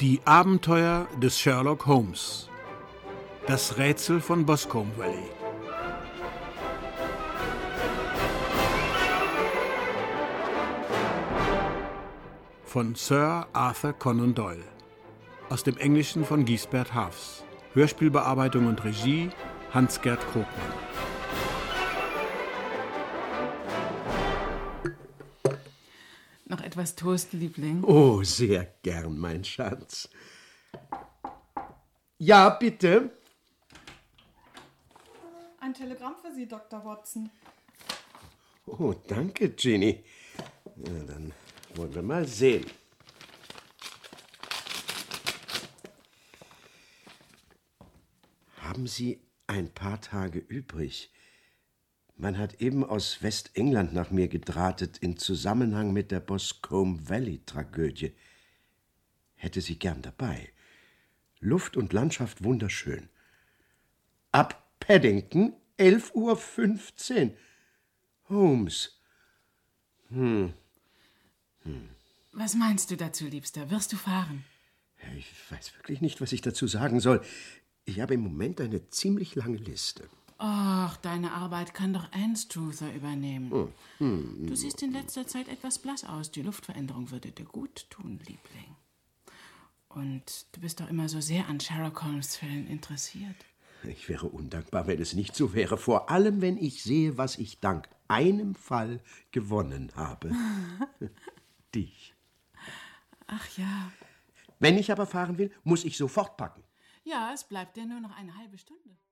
Die Abenteuer des Sherlock Holmes. Das Rätsel von Boscombe Valley. Von Sir Arthur Conan Doyle. Aus dem Englischen von Giesbert Haafs. Hörspielbearbeitung und Regie Hans-Gert Krogmann. Noch etwas Toast, Liebling? Oh, sehr gern, mein Schatz. Ja, bitte. Ein Telegramm für Sie, Dr. Watson. Oh, danke, Ginny. Na, dann wollen wir mal sehen. Haben Sie ein paar Tage übrig? Man hat eben aus Westengland nach mir gedrahtet in Zusammenhang mit der Boscombe Valley-Tragödie. Hätte sie gern dabei. Luft und Landschaft wunderschön. Ab Paddington, 11:15 Uhr. Holmes. Was meinst du dazu, Liebster? Wirst du fahren? Ich weiß wirklich nicht, was ich dazu sagen soll. Ich habe im Moment eine ziemlich lange Liste. Ach, deine Arbeit kann doch Anstruther übernehmen. Du siehst in letzter Zeit etwas blass aus. Die Luftveränderung würde dir gut tun, Liebling. Und du bist doch immer so sehr an Sherlock Holmes Fällen interessiert. Ich wäre undankbar, wenn es nicht so wäre. Vor allem, wenn ich sehe, was ich dank einem Fall gewonnen habe. Dich. Ach ja. Wenn ich aber fahren will, muss ich sofort packen. Ja, es bleibt dir nur noch eine halbe Stunde.